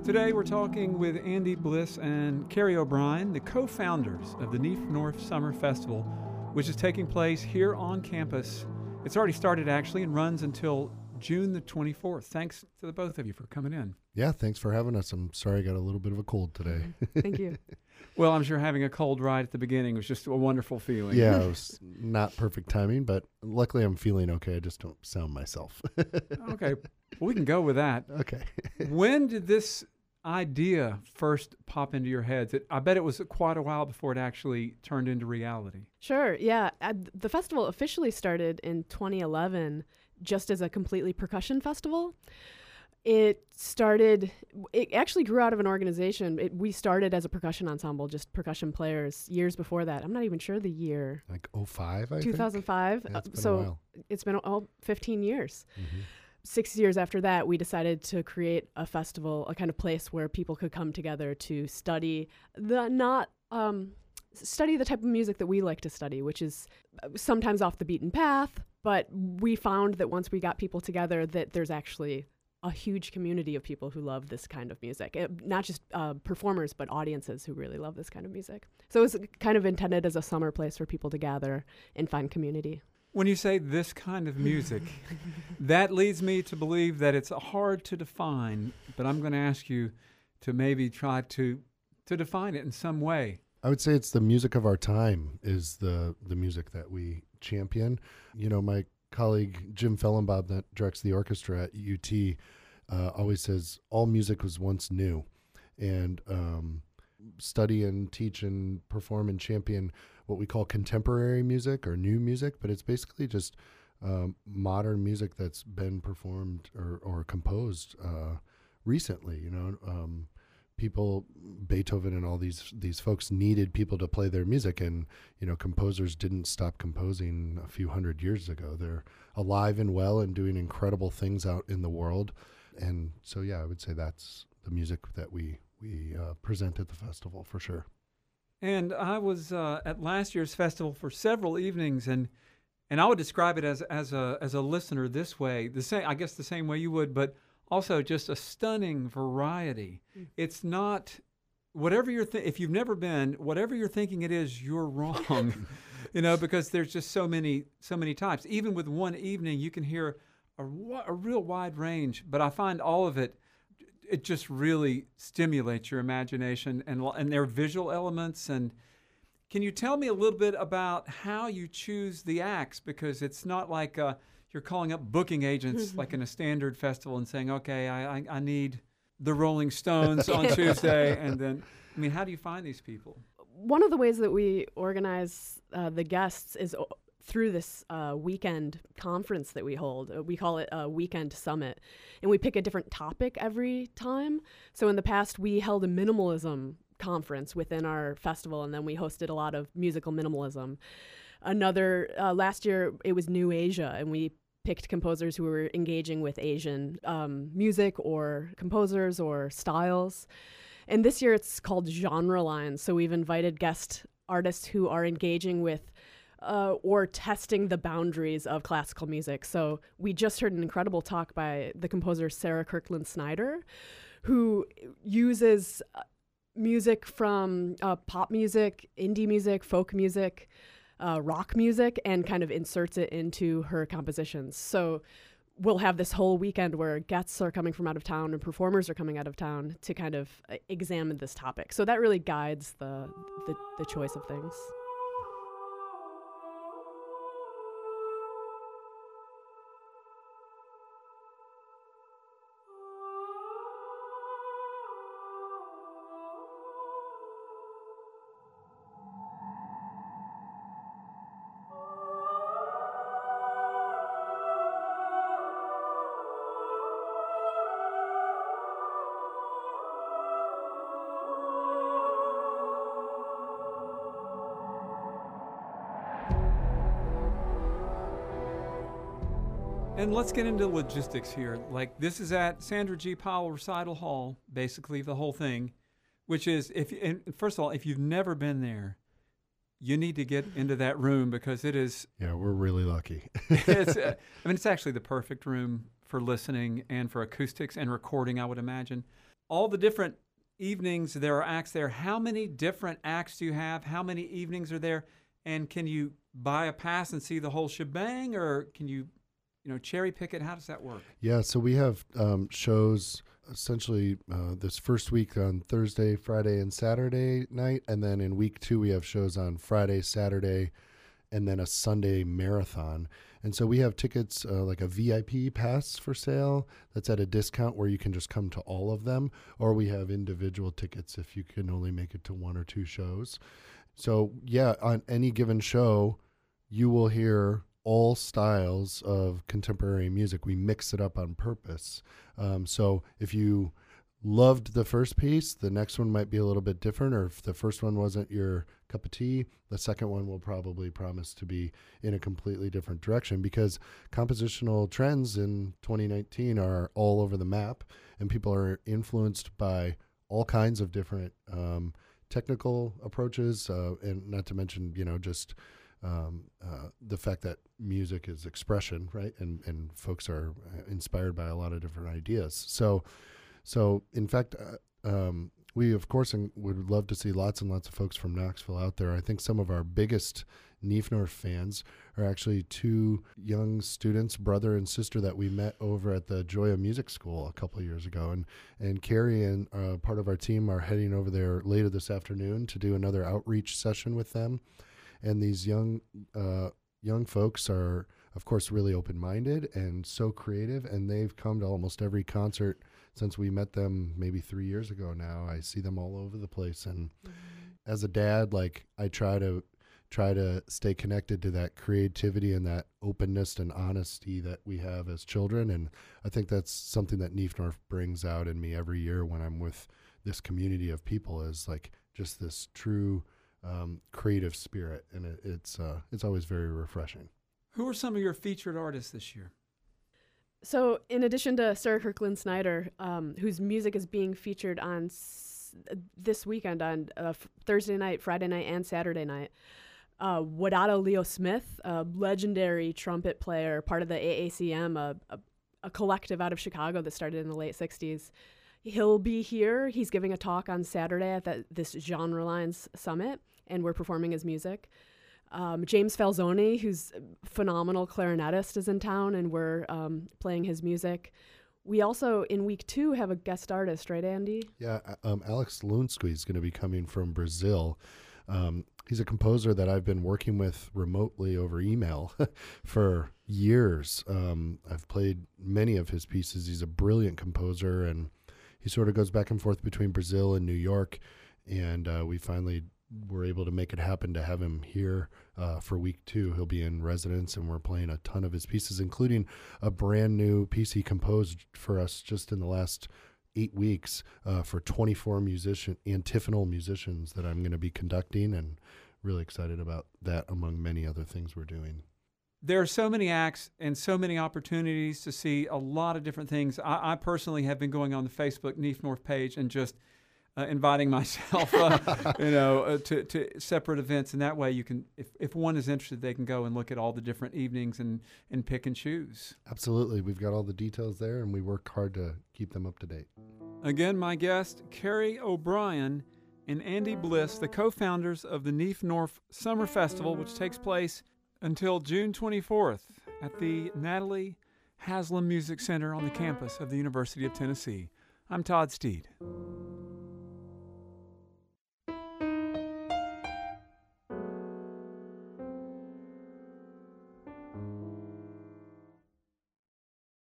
Today we're talking with Andy Bliss and Carrie O'Brien, the co-founders of the Neath North Summer Festival, which is taking place here on campus. It's already started actually and runs until June the 24th. Thanks to the both of you for coming in. Yeah, thanks for having us. I'm sorry I got a little bit of a cold today. Thank you. Well, I'm sure having a cold right at the beginning was just a wonderful feeling. Yeah, it was not perfect timing, but luckily I'm feeling okay. I just don't sound myself. Okay, well, we can go with that. Okay. When did this idea first pop into your heads? I bet it was quite a while before it actually turned into reality. Sure, yeah. The festival officially started in 2011 just as a completely percussion festival. It actually grew out of an organization. We started as a percussion ensemble, just percussion players, years before that. I'm not even sure the year. Like 05, I 2005. think? Yeah, it's been so a while. It's been 15 years. Mm-hmm. 6 years after that, we decided to create a festival, a kind of place where people could come together to study study the type of music that we like to study, which is sometimes off the beaten path. But we found that once we got people together, that there's actually a huge community of people who love this kind of music. Not just performers, but audiences who really love this kind of music. So it was kind of intended as a summer place for people to gather and find community. When you say this kind of music, that leads me to believe that it's hard to define, but I'm going to ask you to maybe try to define it in some way. I would say it's the music of our time is the music that we champion. You know, my colleague Jim Fellenbob, that directs the orchestra at UT, always says all music was once new. And study and teach and perform and champion what we call contemporary music or new music, but it's basically just modern music that's been performed or composed recently. You know, people, Beethoven and all these folks needed people to play their music, and you know, composers didn't stop composing a few hundred years ago. They're alive and well and doing incredible things out in the world, and so yeah, I would say that's the music that we present at the festival for sure. And I was at last year's festival for several evenings, and I would describe it as a listener this way, the same way you would, but also just a stunning variety. It's not whatever if you've never been, whatever you're thinking it is, you're wrong. You know, because there's just so many types. Even with one evening, you can hear a real wide range. But I find all of it just really stimulates your imagination and their visual elements. And can you tell me a little bit about how you choose the acts? Because it's not like you're calling up booking agents like in a standard festival and saying, okay, I need the Rolling Stones on Tuesday. And then, I mean, how do you find these people? One of the ways that we organize the guests is through this weekend conference that we hold. We call it a weekend summit, and we pick a different topic every time. So in the past, we held a minimalism conference within our festival, and then we hosted a lot of musical minimalism. Last year, it was New Asia, and we picked composers who were engaging with Asian music or composers or styles. And this year, it's called Genre Lines. So we've invited guest artists who are engaging with or testing the boundaries of classical music. So we just heard an incredible talk by the composer Sarah Kirkland Snyder, who uses music from pop music, indie music, folk music, rock music, and kind of inserts it into her compositions. So we'll have this whole weekend where guests are coming from out of town and performers are coming out of town to kind of examine this topic. So that really guides the choice of things. And let's get into logistics here. Like, this is at Sandra G. Powell Recital Hall, basically the whole thing, which is, first of all, if you've never been there, you need to get into that room because it is... Yeah, we're really lucky. It's actually the perfect room for listening and for acoustics and recording, I would imagine. all the different evenings, there are acts there. How many different acts do you have? How many evenings are there? And can you buy a pass and see the whole shebang, or can you cherry pick it? How does that work? Yeah, so we have shows essentially this first week on Thursday, Friday, and Saturday night. And then in week 2, we have shows on Friday, Saturday, and then a Sunday marathon. And so we have tickets like a VIP pass for sale that's at a discount where you can just come to all of them. Or we have individual tickets if you can only make it to 1 or 2 shows. So yeah, on any given show, you will hear all styles of contemporary music. We mix it up on purpose. So if you loved the first piece, the next one might be a little bit different, or if the first one wasn't your cup of tea, the second one will probably promise to be in a completely different direction, because compositional trends in 2019 are all over the map, and people are influenced by all kinds of different technical approaches, and not to mention, just the fact that music is expression, right? And folks are inspired by a lot of different ideas. So in fact, we of course would love to see lots and lots of folks from Knoxville out there. I think some of our biggest Neefnorf fans are actually 2 young students, brother and sister, that we met over at the Joya Music School a couple of years ago. And Carrie and part of our team are heading over there later this afternoon to do another outreach session with them. And these young folks are, of course, really open-minded and so creative, and they've come to almost every concert since we met them maybe 3 years ago now. I see them all over the place. And as a dad, like, I try to stay connected to that creativity and that openness and honesty that we have as children. And I think that's something that Neefnorf brings out in me every year when I'm with this community of people, is like just this true creative spirit. And it's always very refreshing. Who are some of your featured artists this year? So in addition to Sarah Kirkland Snyder, whose music is being featured on this weekend on Thursday night, Friday night, and Saturday night, Wadada Leo Smith, a legendary trumpet player, part of the AACM, a collective out of Chicago that started in the late 60s. He'll be here. He's giving a talk on Saturday at this Genre Lines Summit, and we're performing his music. James Falzoni, who's a phenomenal clarinetist, is in town, and we're playing his music. We also, in week 2, have a guest artist, right, Andy? Yeah, Alex Lunsky is going to be coming from Brazil. He's a composer that I've been working with remotely over email for years. I've played many of his pieces. He's a brilliant composer, and he sort of goes back and forth between Brazil and New York, and we finally were able to make it happen to have him here for week 2. He'll be in residence, and we're playing a ton of his pieces, including a brand new piece he composed for us just in the last 8 weeks for 24 antiphonal musicians that I'm going to be conducting, and really excited about that, among many other things we're doing. There are so many acts and so many opportunities to see a lot of different things. I personally have been going on the Facebook Neefnorf page and just inviting myself, to separate events, and that way you can, if one is interested, they can go and look at all the different evenings and pick and choose. Absolutely, we've got all the details there, and we work hard to keep them up to date. Again, my guest, Carrie O'Brien and Andy Bliss, the co-founders of the Neefnorf Summer Festival, which takes place until June 24th at the Natalie Haslam Music Center on the campus of the University of Tennessee. I'm Todd Steed.